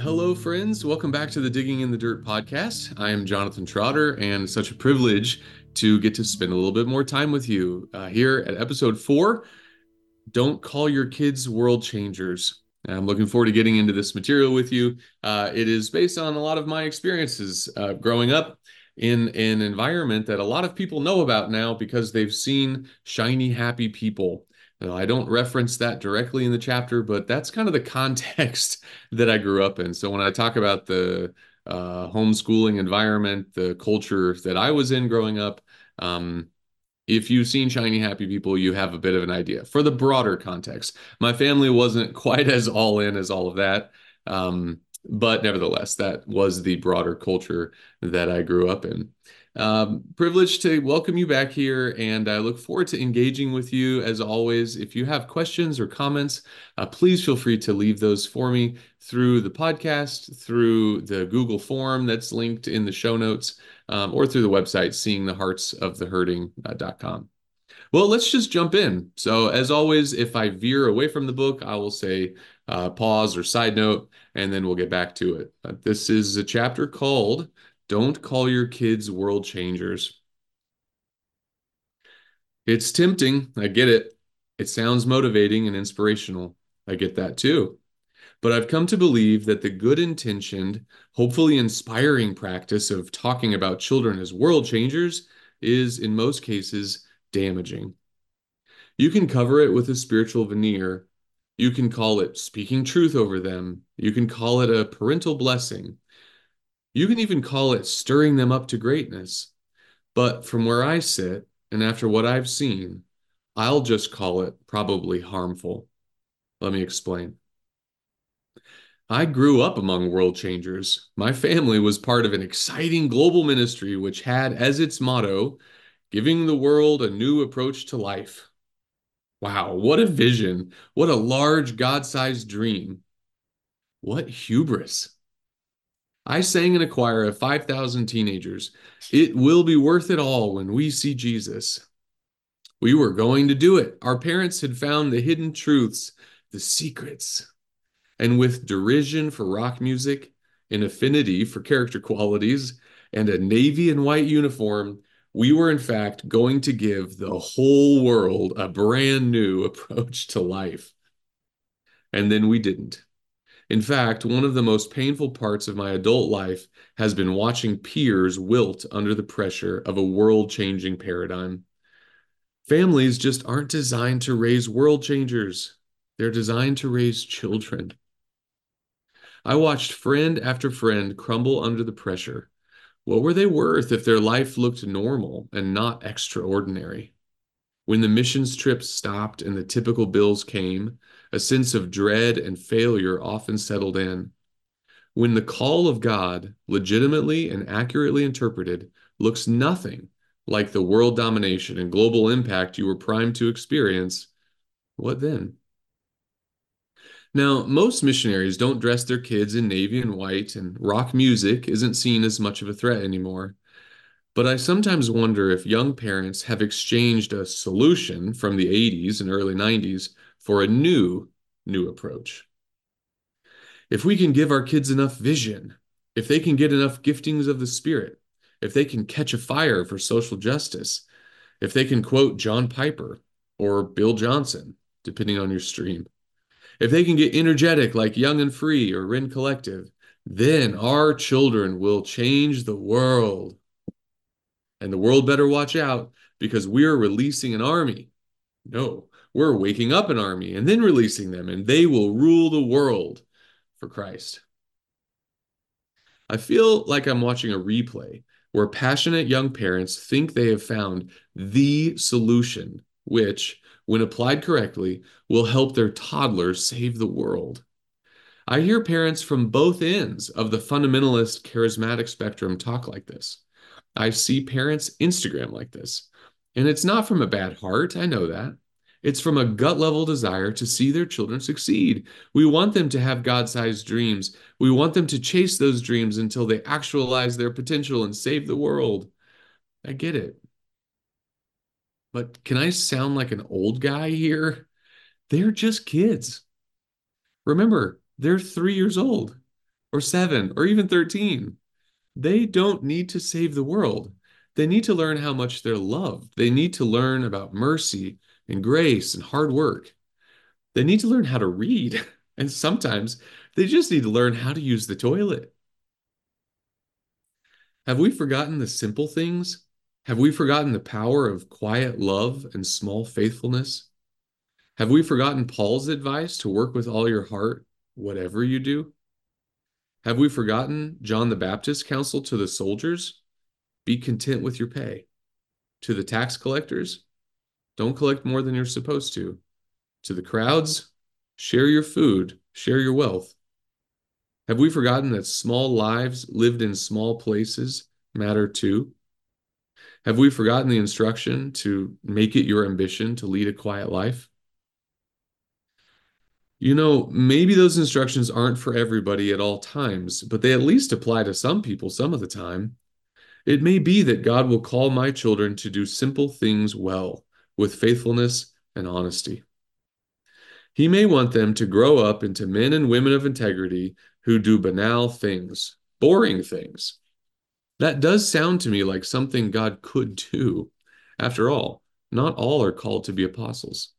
Hello, friends. Welcome back to the Digging in the Dirt podcast. I am Jonathan Trotter, and it's such a privilege to get to spend a little bit more time with you here at episode 4. Don't call your kids world changers. I'm looking forward to getting into this material with you. It is based on a lot of my experiences growing up in an environment that a lot of people know about now because they've seen shiny, happy people. Now, I don't reference that directly in the chapter, but that's kind of the context that I grew up in. So when I talk about the homeschooling environment, the culture that I was in growing up, if you've seen shiny, happy people, you have a bit of an idea. For the broader context, my family wasn't quite as all in as all of that. But nevertheless, that was the broader culture that I grew up in. Privileged to welcome you back here, and I look forward to engaging with you as always. If you have questions or comments, please feel free to leave those for me through the podcast, through the Google form that's linked in the show notes, or through the website, seeingtheheartsofthehurting.com. Well, let's just jump in. So, as always, if I veer away from the book, I will say pause or side note, and then we'll get back to it. This is a chapter called Don't Call Your Kids World Changers. It's tempting. I get it. It sounds motivating and inspirational. I get that too. But I've come to believe that the good intentioned, hopefully inspiring practice of talking about children as world changers is, in most cases, damaging. You can cover it with a spiritual veneer. You can call it speaking truth over them. You can call it a parental blessing. You can even call it stirring them up to greatness. But from where I sit, and after what I've seen, I'll just call it probably harmful. Let me explain. I grew up among world changers. My family was part of an exciting global ministry which had as its motto, giving the world a new approach to life. Wow, what a vision. What a large God-sized dream. What hubris. I sang in a choir of 5,000 teenagers. It will be worth it all when we see Jesus. We were going to do it. Our parents had found the hidden truths, the secrets. And with derision for rock music, an affinity for character qualities, and a navy and white uniform, we were in fact going to give the whole world a brand new approach to life. And then we didn't. In fact, one of the most painful parts of my adult life has been watching peers wilt under the pressure of a world-changing paradigm. Families just aren't designed to raise world changers. They're designed to raise children. I watched friend after friend crumble under the pressure. What were they worth if their life looked normal and not extraordinary? When the missions trips stopped and the typical bills came, a sense of dread and failure often settled in. When the call of God, legitimately and accurately interpreted, looks nothing like the world domination and global impact you were primed to experience, what then? Now, most missionaries don't dress their kids in navy and white, and rock music isn't seen as much of a threat anymore. But I sometimes wonder if young parents have exchanged a solution from the 80s and early 90s for a new approach. If we can give our kids enough vision, if they can get enough giftings of the Spirit, if they can catch a fire for social justice, if they can quote John Piper or Bill Johnson, depending on your stream, if they can get energetic like Young and Free or Ren Collective, then our children will change the world. And the world better watch out because we're releasing an army. No, we're waking up an army and then releasing them, and they will rule the world for Christ. I feel like I'm watching a replay where passionate young parents think they have found the solution, which, when applied correctly, will help their toddlers save the world. I hear parents from both ends of the fundamentalist charismatic spectrum talk like this. I see parents Instagram like this. And it's not from a bad heart, I know that. It's from a gut level desire to see their children succeed. We want them to have God sized dreams. We want them to chase those dreams until they actualize their potential and save the world. I get it. But can I sound like an old guy here? They're just kids. Remember, they're 3 years old. or 7 or even 13. They don't need to save the world. They need to learn how much they're loved. They need to learn about mercy and grace and hard work. They need to learn how to read. And sometimes they just need to learn how to use the toilet. Have we forgotten the simple things? Have we forgotten the power of quiet love and small faithfulness? Have we forgotten Paul's advice to work with all your heart, whatever you do? Have we forgotten John the Baptist's counsel to the soldiers? Be content with your pay. To the tax collectors, don't collect more than you're supposed to. To the crowds, share your food, share your wealth. Have we forgotten that small lives lived in small places matter too? Have we forgotten the instruction to make it your ambition to lead a quiet life? Maybe those instructions aren't for everybody at all times, but they at least apply to some people some of the time. It may be that God will call my children to do simple things well, with faithfulness and honesty. He may want them to grow up into men and women of integrity who do banal things, boring things. That does sound to me like something God could do. After all, not all are called to be apostles.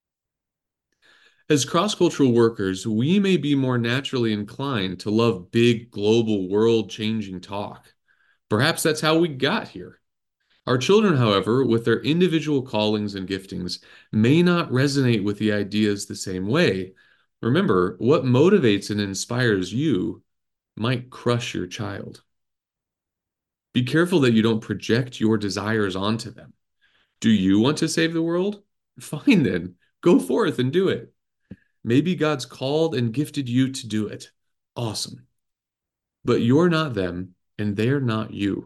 As cross-cultural workers, we may be more naturally inclined to love big, global, world-changing talk. Perhaps that's how we got here. Our children, however, with their individual callings and giftings, may not resonate with the ideas the same way. Remember, what motivates and inspires you might crush your child. Be careful that you don't project your desires onto them. Do you want to save the world? Fine then, go forth and do it. Maybe God's called and gifted you to do it. Awesome. But you're not them, and they're not you.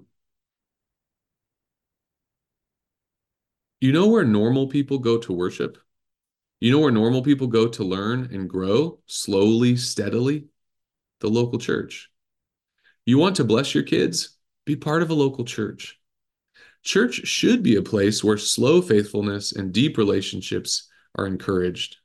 You know where normal people go to worship? You know where normal people go to learn and grow slowly, steadily? The local church. You want to bless your kids? Be part of a local church. Church should be a place where slow faithfulness and deep relationships are encouraged.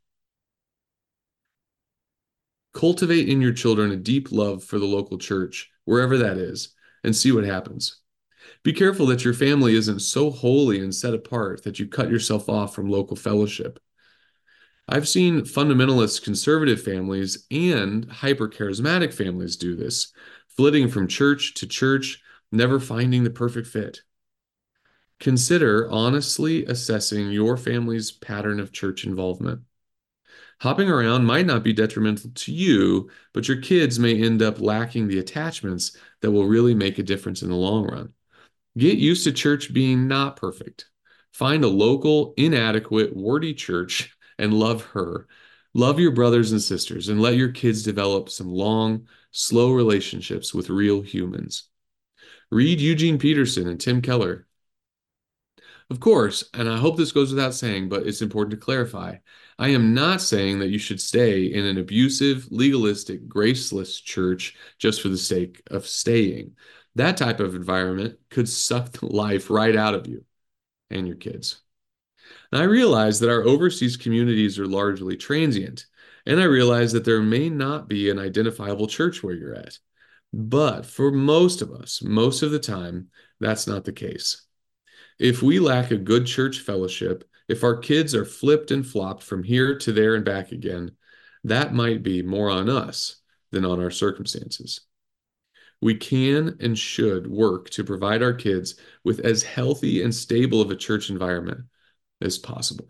Cultivate in your children a deep love for the local church, wherever that is, and see what happens. Be careful that your family isn't so holy and set apart that you cut yourself off from local fellowship. I've seen fundamentalist conservative families and hyper charismatic families do this, flitting from church to church, never finding the perfect fit. Consider honestly assessing your family's pattern of church involvement. Hopping around might not be detrimental to you, but your kids may end up lacking the attachments that will really make a difference in the long run. Get used to church being not perfect. Find a local, inadequate, wordy church and love her. Love your brothers and sisters and let your kids develop some long, slow relationships with real humans. Read Eugene Peterson and Tim Keller. Of course, and I hope this goes without saying, but it's important to clarify. I am not saying that you should stay in an abusive, legalistic, graceless church just for the sake of staying. That type of environment could suck the life right out of you and your kids. And I realize that our overseas communities are largely transient, and I realize that there may not be an identifiable church where you're at. But for most of us, most of the time, that's not the case. If we lack a good church fellowship, if our kids are flipped and flopped from here to there and back again, that might be more on us than on our circumstances. We can and should work to provide our kids with as healthy and stable of a church environment as possible.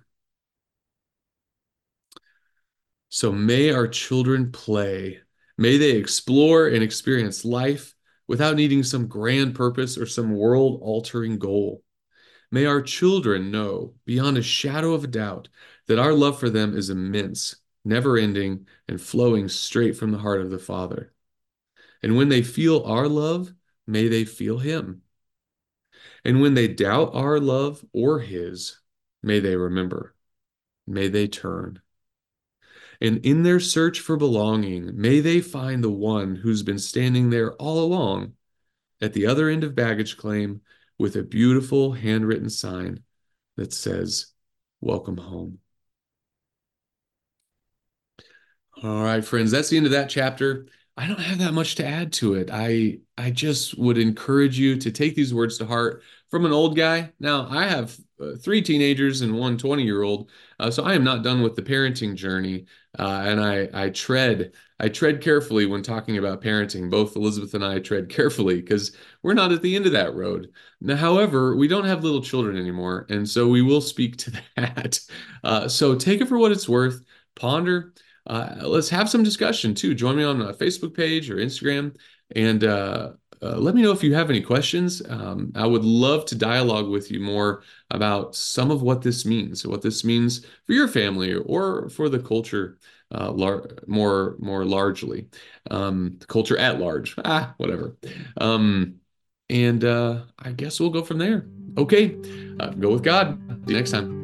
So may our children play. May they explore and experience life without needing some grand purpose or some world-altering goal. May our children know beyond a shadow of a doubt that our love for them is immense, never ending, and flowing straight from the heart of the Father. And when they feel our love, may they feel Him. And when they doubt our love or His, may they remember, may they turn. And in their search for belonging, may they find the one who's been standing there all along at the other end of baggage claim with a beautiful handwritten sign that says, "Welcome home." All right, friends, that's the end of that chapter. I don't have that much to add to it. I just would encourage you to take these words to heart from an old guy. Now, I have three teenagers and one 20-year-old, so I am not done with the parenting journey. And I tread carefully when talking about parenting. Both Elizabeth and I tread carefully because we're not at the end of that road. Now, however, we don't have little children anymore, and so we will speak to that. So take it for what it's worth. Ponder. Let's have some discussion too. Join me on a Facebook page or Instagram, and let me know if you have any questions. I would love to dialogue with you more about some of what this means for your family or for the culture, more largely, the culture at large. Whatever. And I guess we'll go from there. Okay, go with God. See you next time.